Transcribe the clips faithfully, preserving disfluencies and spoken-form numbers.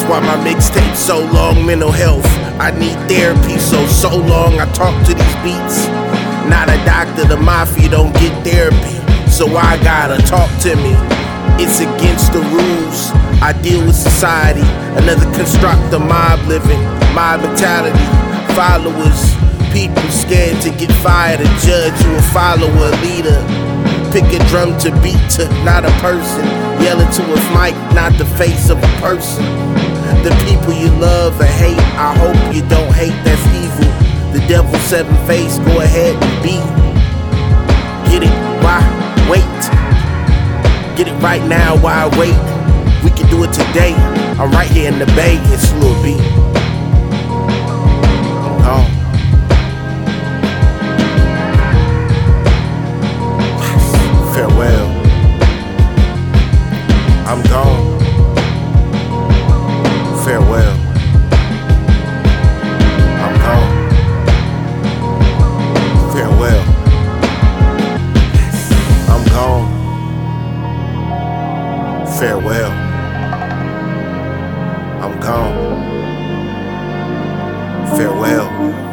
That's why my mixtape so long, mental health. I need therapy, so so long I talk to these beats. Not a doctor, the mafia don't get therapy, so I gotta talk to me. It's against the rules. I deal with society, another construct of mob living, mob mentality. Followers, people scared to get fired. A judge who a follower, a leader. Pick a drum to beat to, not a person. Yelling to a mic, not the face of a person. The people you love or hate, I hope you don't hate, that's evil. The devil's seven face, go ahead and be. Get it, why wait? Get it right now, why wait? We can do it today. I'm right here in the Bay, it's Lil B. I'm gone. Farewell. I'm gone. Farewell. I'm gone. Farewell. I'm gone. Farewell. I'm gone. Farewell.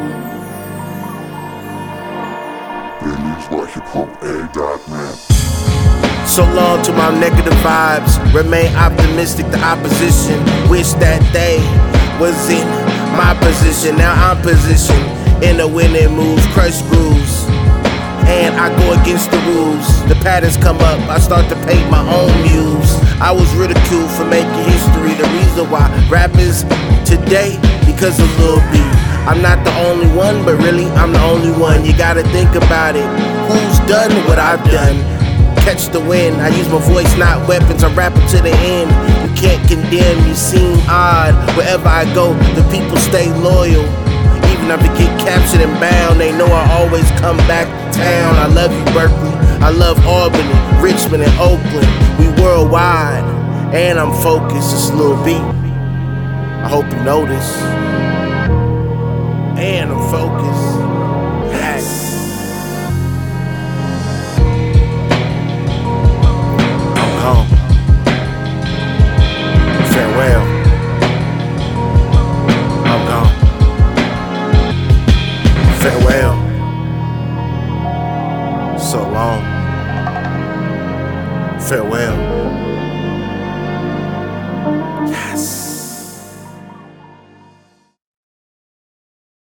So long to my negative vibes. Remain optimistic, the opposition. Wish that they was in my position. Now I'm positioned in a winning move, crush grooves. And I go against the rules. The patterns come up, I start to paint my own muse. I was ridiculed for making history. The reason why rappers today, because of Lil B. I'm not the only one, but really I'm the only one. You gotta think about it. Who's done what I've done? Catch the wind, I use my voice, not weapons. I'm rapping to the end. You can't condemn, you seem odd. Wherever I go, the people stay loyal. Even if I get captured and bound, they know I always come back to town. I love you, Berkeley. I love Albany, Richmond, and Oakland. We worldwide, and I'm focused. It's Lil B. I hope you know this. And I'm focused. Yes. I'm gone. Farewell. I'm gone. Farewell. So long. Farewell.